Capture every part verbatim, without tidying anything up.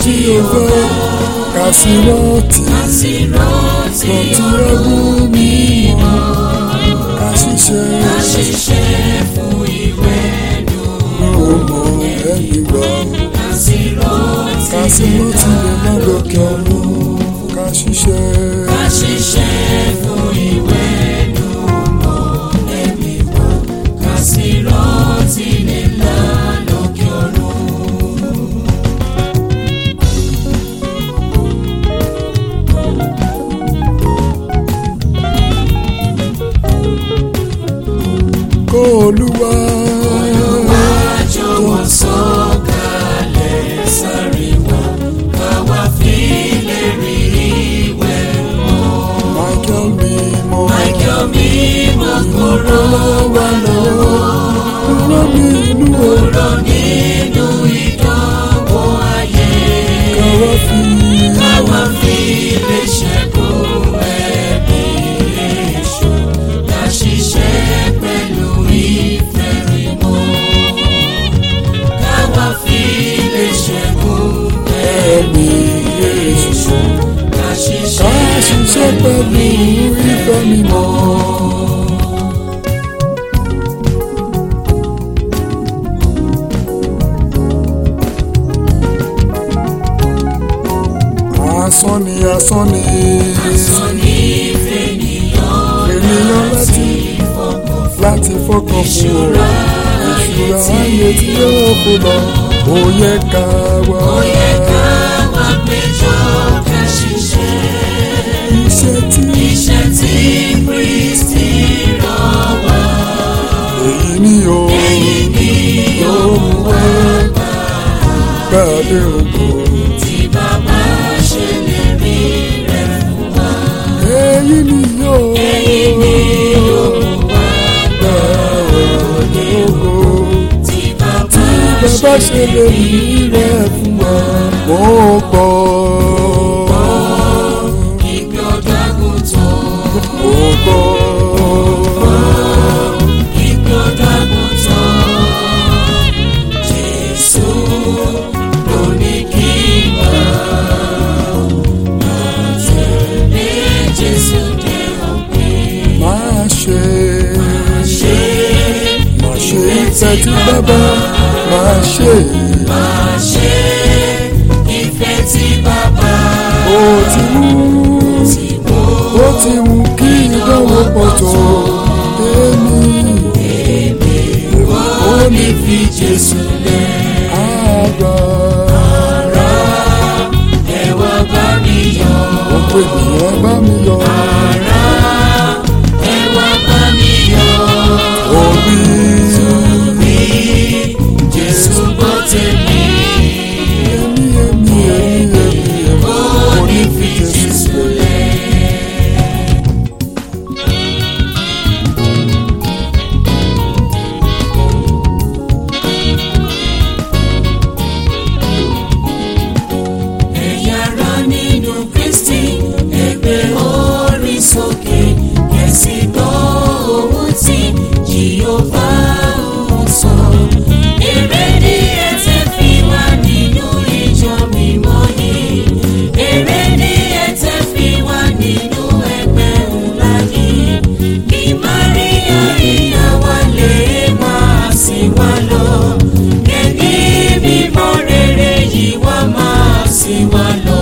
tí o fẹ́ ká sì rántí rántí ẹ̀bùn mímọ́ ká ṣiṣẹ́ fún ìwẹ̀nùmọ́ ẹ̀mí gbọ́ ká sì rántí lè má lókè ọ̀run ká ṣiṣẹ́ fún ìwẹ̀nùmọ́ ẹ̀mí gbọ́ ká sì rántí lè má lókè ọ̀run. Kó Olúwa Olúwa jọ̀wọ́ sọ̀kalẹ̀ sáré wá káwá fi lè rí ìwẹ̀ mọ́. Michael mímọ́ Michael mímọ́ kó ràn wá lọ́wọ́ kúrò nínú kúrò nínú ìdánwò ayé káwá fi káwá fi lè ṣẹ́gun ẹ̀bi èṣù ká ṣiṣẹ́ pẹ̀lú ìfẹ́ mímọ́ káwá fi lè ṣẹ́gun ẹ̀bi èṣù ká ṣiṣẹ́ pẹ̀lú ìfẹ́ mímọ́. Asán ni asán ni asán ni fènìyàn ènìyàn láti láti fọkàn fún ọ ìṣúra ayé tí yóò kó lọ ó yẹ ká wá ó yẹ ká wá péjọ ká ṣiṣẹ́ iṣẹ́ tí iṣẹ́ tí Kristi rán wá èyí ni ó èyí ni ó mú wá gbàdé ògo tí bàbá ṣe lè rí rẹ̀ fún wa èyí ni yóò èyí ni yóò mú wá gbàdé ògo tí bàbá ṣe lè rí rẹ̀ fún wa mo gbọ́ ìpè ọ̀dọ́ àgùntàn mo gbọ́ ìpè ọ̀dọ́ àgùntàn Jésù ló ní kí n máa tẹ̀lé Jésù dé òpin. Máa ṣe máa ṣe máa ṣe ìfẹ́ tí bàbá máa ṣe máa ṣe ìfẹ́ tí bàbá ó ti mú ó ti mú kí ìdánwò pọ̀ tó èmi èmi ó ní fi Jésù lẹ̀ ara ara ẹ wá bá mi yọ̀ ó pè mí ẹ bá mi yọ̀ ara ẹ wá bá mi yọ̀ òbí òbí Jésù gbọ́ tèmi èmi èmi èmi èmi ó ní fi Jésù lẹ̀. Ẹ̀yà ara nínú Kristi ẹgbẹ́ orí sókè kẹ̀sì gbọ́ ohùn tí Jèhófà ń sọ. Èrè ni ẹ tẹ́ fi wà nínú ìjọ mímọ́ yìí. Èrè ni ẹ tẹ́ fi wà nínú ẹgbẹ́ ńlá yìí. Bí Máríà ìyá wa lè máa sìn wá lọ. Ẹni mímọ́ rere yìí wá máa sìn wá lọ.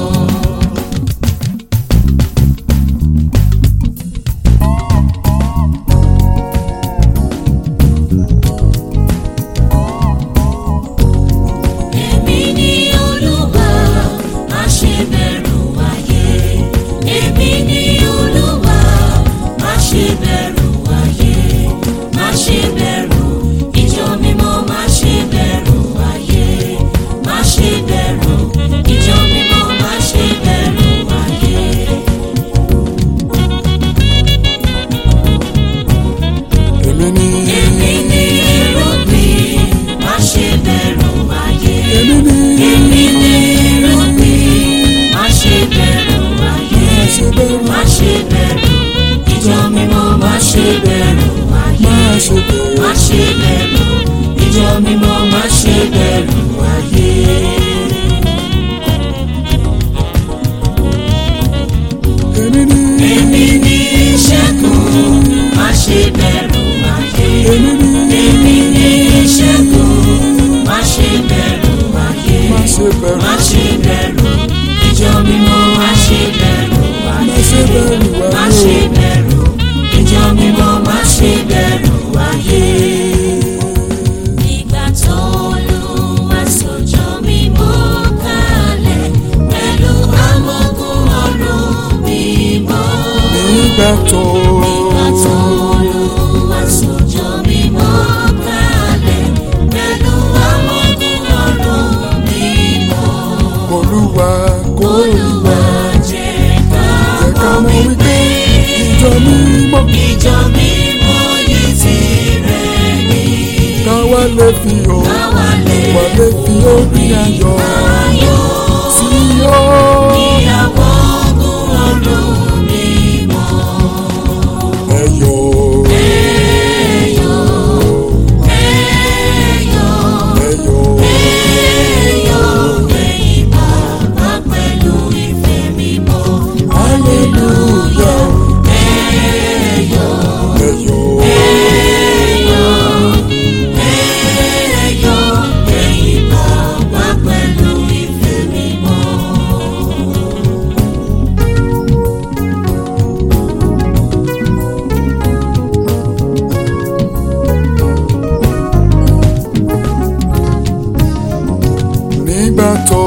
Èmi ni Olúwa, má ṣe bẹ̀rù ayé. Èmi ni Olúwa, má ṣe bẹ̀rù ayé. Má ṣe bẹ̀rù ìjọ mímọ́, má ṣe bẹ̀rù ayé. Má ṣe bẹ̀rù ìjọ mímọ́, má ṣe bẹ̀rù ayé. èmi ni Èmi ni irúgbìn, má ṣe bẹ̀rù ayé. èmi ni Èmi ni irúgbìn, má ṣe bẹ̀rù ayé. má ṣe bẹ̀rù Má ṣe bẹ̀rù ìjọ mímọ́, má ṣe bẹ̀rù ayé. má ṣe bẹ̀rù Má ṣe bẹ̀rù ìjọ mímọ́, má ṣe bẹ̀rù ayé. lè fi o àwa lè fi orí ayọ̀ sí o. Ìyàwó ogun ọdún mímọ́. Ẹyọ̀ Ẹyọ̀, ẹyọ̀, ẹyọ̀ ẹyọ̀, ẹ̀yin bàbá pẹ̀lú ìfẹ́ mímọ́. hallelujah. Ẹyọ̀, Ẹyọ̀ ẹyọ̀, ẹyọ̀, ẹ̀yin bàbá pẹ̀lú ìfẹ́ mímọ́. nígbà tó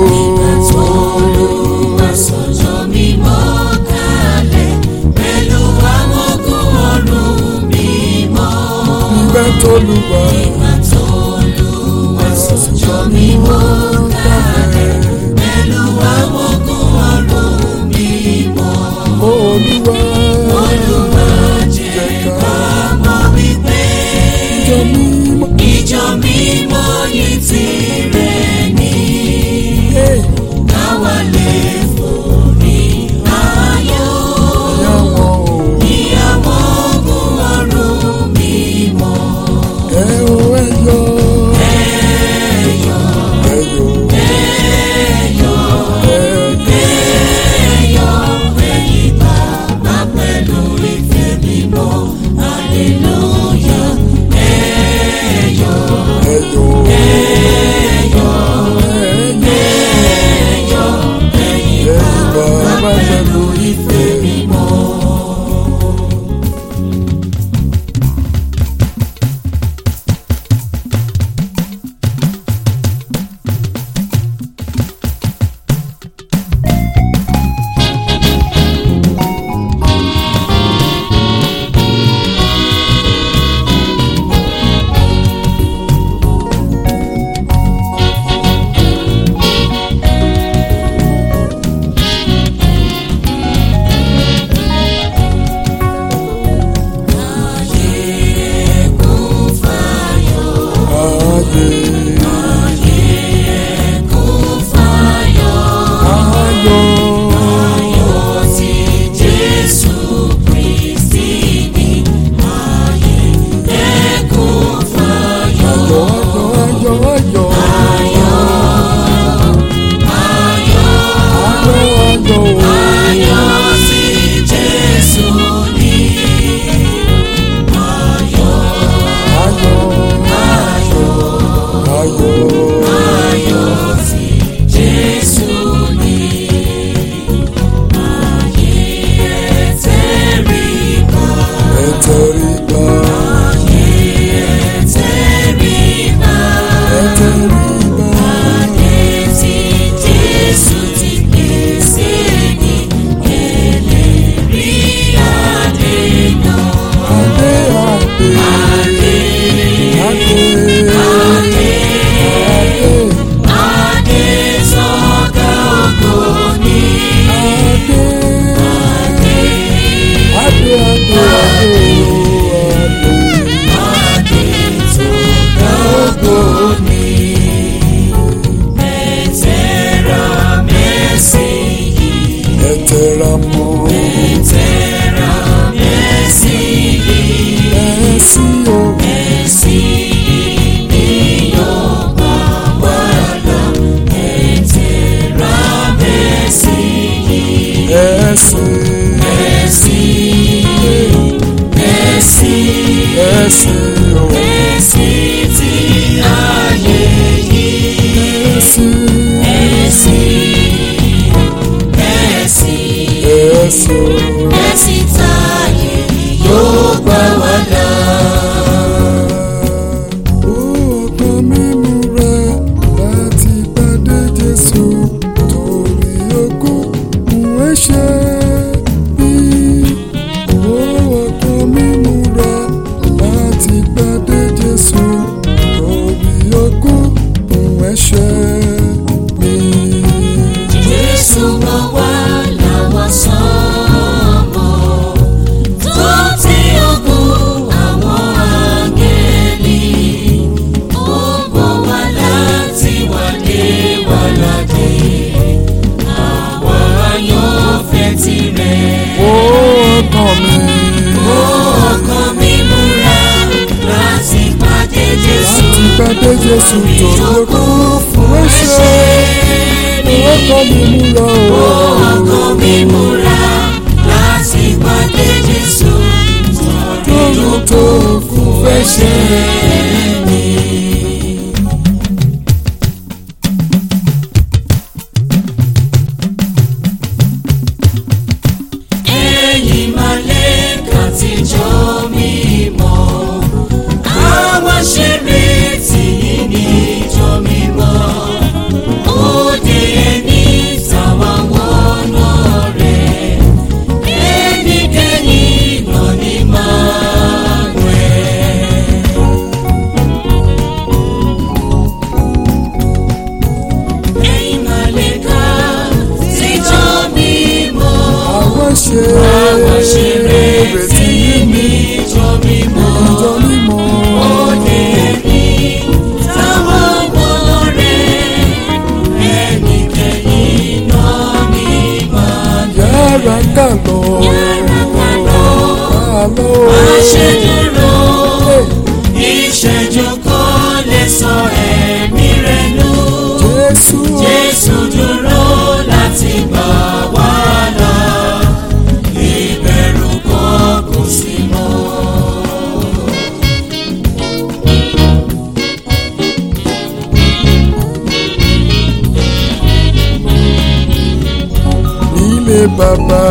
Olúwa sọ̀jọ́ mímọ́ kalẹ̀ pẹ̀lú àwọn ogun ọ̀run mímọ́. nígbà tó Olúwa Nígbà tó Olúwa sọ̀jọ́ mímọ́ kalẹ̀ pẹ̀lú àwọn ogun ọ̀run mímọ́. Olúwa Olúwa jẹ́ ká mọ̀ wípé ìjọ mímọ́ ìjọ mímọ́ yìí tirẹ̀ ni. Káwa lè forí ayọ̀ ìyàwó ìyàwó ogun ọ̀run mímọ́. ẹ o ẹyọ̀ Ẹyọ̀, ẹyọ̀ ẹyọ̀, ẹyọ̀, ẹ̀yin bàbá pẹ̀lú ìfẹ́ mímọ́. Hallelujah. Ẹyọ̀, ẹyọ̀ ẹyọ̀, ẹyọ̀ ẹyọ̀, ẹ̀yin bàbá pẹ̀lú ìfẹ́ mímọ́. pàdé Jésù tó kú fún ẹ̀ṣẹ̀ mi. Ọkàn mi múra o. Ọkàn mi múra láti pàdé Jésù tó kú fún ẹ̀ṣẹ̀ mi. Ẹ̀yin màlẹ́kà tìjọ mímọ́, àwa ṣeré tì í níjọ mímọ́. Òde ẹni tàwa wọnà rẹ̀, ẹnikẹ́ni náà ní Emmanuel. Ẹ̀yin màlẹ́kà tìjọ mímọ́, Àwa ṣeré tì í níjọ mímọ́. Òde ẹni tàwa wọnà rẹ̀, ẹnikẹ́ni náà ní Emmanuel. Yára ká lọ. Yára ká lọ. Ká lọ. Má ṣe dúró, ìṣẹ́jú kan lè sọ ẹ̀mí rẹ̀ nù. Jésù. Jésù dúró láti gbà wá là, ìbẹ̀rù kan kò sí mọ́. Nílé bàbá.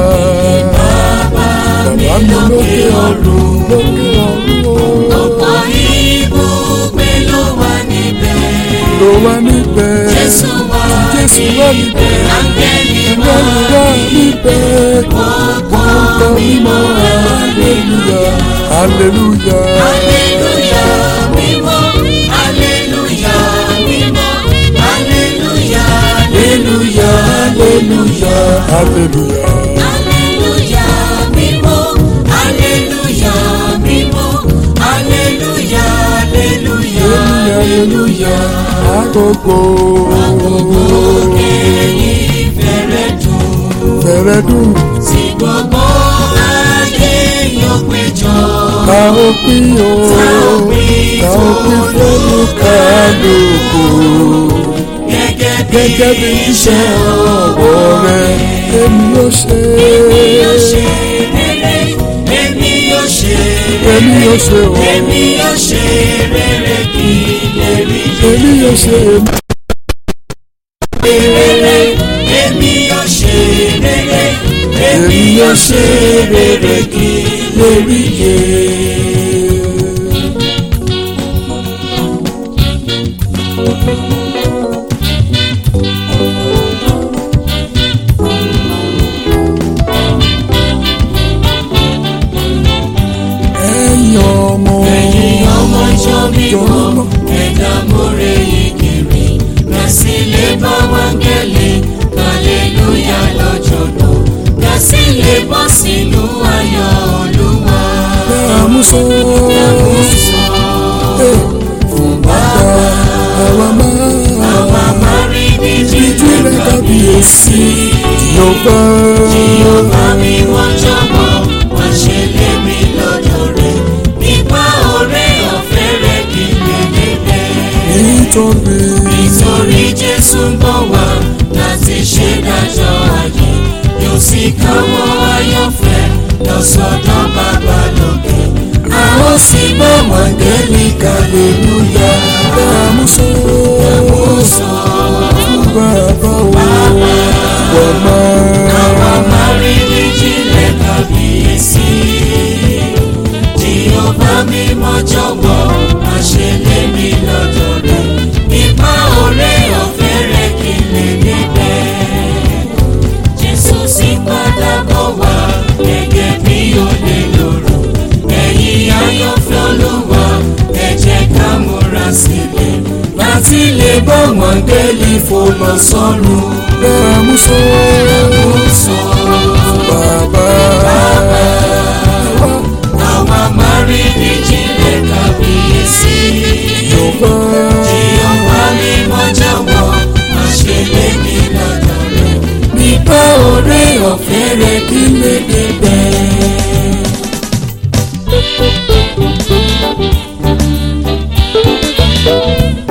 Bàbá mi lókè ọ̀run. Lókè ọ̀run o. Ọ̀pọ̀ ibùgbé ló wà níbẹ̀. Ló wà níbẹ̀. Jésù wà Jésù wà níbẹ̀. Áńgẹ́lì Ẹ̀rọ wà níbẹ̀. Ọkọ̀ mímọ́. Hallelujah. Hallelujah. Hallelujah, mímọ́. Hallelujah, mímọ́. Hallelujah, Hallelujah. Hallelujah. Hallelujah. hallelujah, mímọ́. Hallelujah, mímọ́. Hallelujah, hallelujah, Hallelujah. Àkókò. ẹ̀yin fẹ́rẹ̀ dùn. Fẹ̀rẹ̀ dùn. Tí gbogbo ayé yóò péjọ. Ká ó pín o. Ká ó pín Ká ó pín fólúkálùkù. Gẹ́gẹ́ Gẹ́gẹ́ bí iṣẹ́ ọwọ́ rẹ̀. Èmi yóò ṣe. Èmi yóò ṣe rere, èmi yóò ṣe Èmi rere, yóò ṣe o. èmi yóò ṣe rere kí lè rí Èmi yóò ṣe. rere, èmi yóò ṣe rere, èmi yóò ṣe rere kí lè rí yé. Ẹ̀yin ọmọ. Ẹ̀yin ọmọ ìjọ mímọ́, ẹ̀dá mọ́rẹ́ yìí kiri, gbàsílẹ̀ bá wáńgẹ́lì, kàlẹ́lúyà lọ́jọ́ náà, gbàsílẹ̀ bọ́ sínú ayọ̀ Olúwa. Àmúso. Àmúsọ Fún bàbá. Àwa máa. àwa máa rí ní jíjẹ́ kábíyèsí. Jèhófà. Jèhófà mi wọ́n jọ̀wọ́, wá ṣe lé mi lọ́dọ̀ rẹ̀, nípa oore ọ̀fẹ́ rẹ̀ kí lè débẹ̀. Nítorí. Nítorí Jésù ń bọ̀ wá láti ṣe dájọ́ ayé, yóò sì káwọ́ ayọ̀fẹ́ lọ sọ́dọ̀ bàbá lókè. A ó sì bá wáńgẹ́lì kàlẹ́lúyà. Àmúso. Àmúsọ Fún bàbá o. bàbá, Wọ́n máa. àwa máa rí níjìnlẹ̀ kábíyèsí. Jèhófà mímọ́ jọ̀wọ́, má ṣe lé mi lọ́dọ̀ rẹ̀, nípa oore ọ̀fẹ́ rẹ̀ kí lè débẹ̀. Jésù sì padà bọ̀ wá gẹ́gẹ́ bí olè lóru. Ẹ̀yin àyànfẹ́ Olúwa, ẹ jẹ́ ká múra sílẹ̀ láti lè bá wáńgẹ́lì fò lọ sọ́run. Àmúso. Àmúsọ Bàbá. àwa máa rí níjìnlẹ̀ kábíyèsí. Jèhófà. Jèhófà mímọ́ jọ̀wọ́, má ṣe lé mi lọ́dọ̀ rẹ̀, nípa oore ọ̀fẹ́ rẹ̀ kí lè débẹ̀.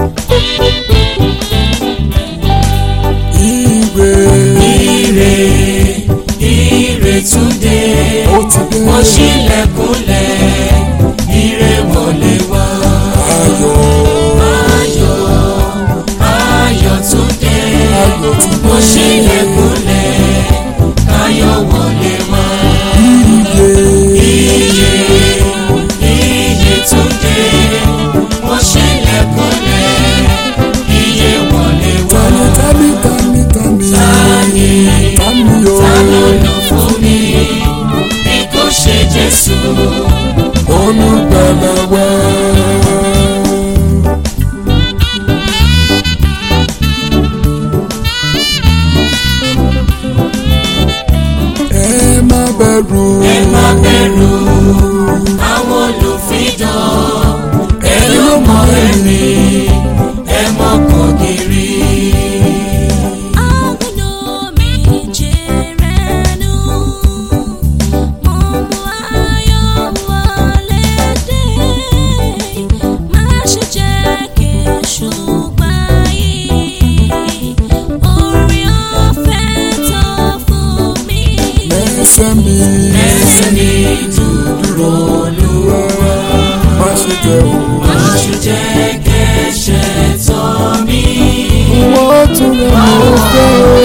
Èṣù jẹ́ kẹ́ṣẹ̀ tọ́ mi. Wọ́n tún rẹ̀ mọ́ fẹ́.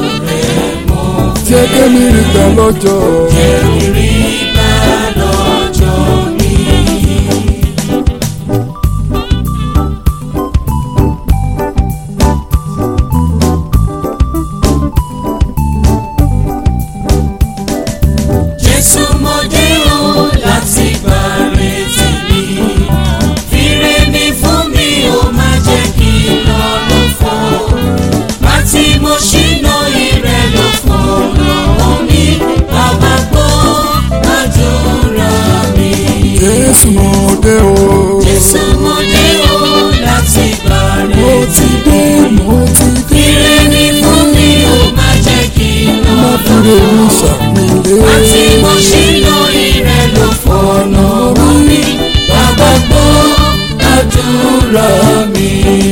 Jẹ́ kémi rí gbà lọ́jọ́. Jẹ́ kí rí gbà lọ́jọ́ mi. Jésù mo dé o láti gbàre tèmi. Fìrè mi fún mi ó má jẹ́ kí n lọ lófo. Bàtí mo ṣìnà ìrẹ̀ ló fọ́ lọ́wọ́ mi. Bàbá gbọ́ àdúrà mi. Jésù mo dé o. Jésù mo dé o láti gbàre Mo ti dé, mo ti dé. Fìrè mi fún mi ó má jẹ́ kí n lọ Má fìrè mi lófo. ṣàpèlé. Bàtí mo ṣìnà ìrẹ̀ ló fọ́ lọ́wọ́ mi. Bàbá gbọ́ àdúrà mi.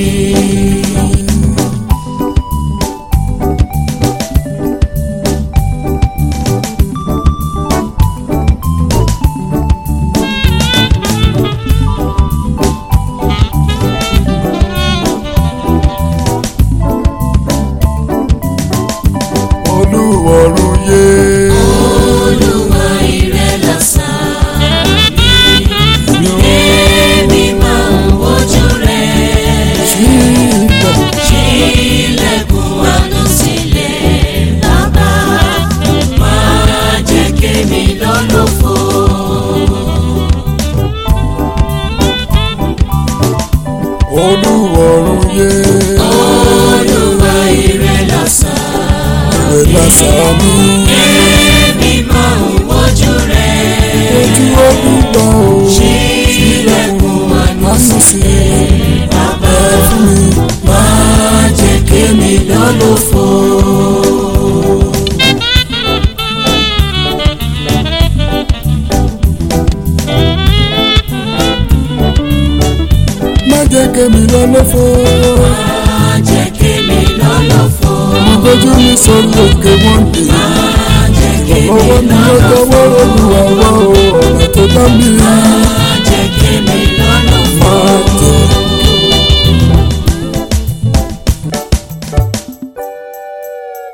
Olúwọ̀run yé. Olúwa ìrẹ̀ lásán mi. Èmi máa ń wojú rẹ̀. Sílẹ̀. Ṣílẹ̀kùn àánú sílẹ̀ bàbá. Máa jẹ́ kémi lọ lófo. Olúwọ̀run yé. Olúwa ìrẹ̀ lásán Ìwé lásán mi. èmi máa ń wojú rẹ̀. Ojú Olúwa o. Ṣílẹ̀kùn àánú sílẹ̀. bàbá. Ẹ fún mi. Máa jẹ́ kémi lọ lófo. Má jẹ́ kémi lọ lófo. Máa jẹ́ kémi lọ lófo. Ìgbójú mi sórí òkè wọ́n dé. Máa jẹ́ kémi Ọwọ́ mi lọ ló lófo. tọwọ́ Olúwa wá o. Ọ̀nà tó dá mi.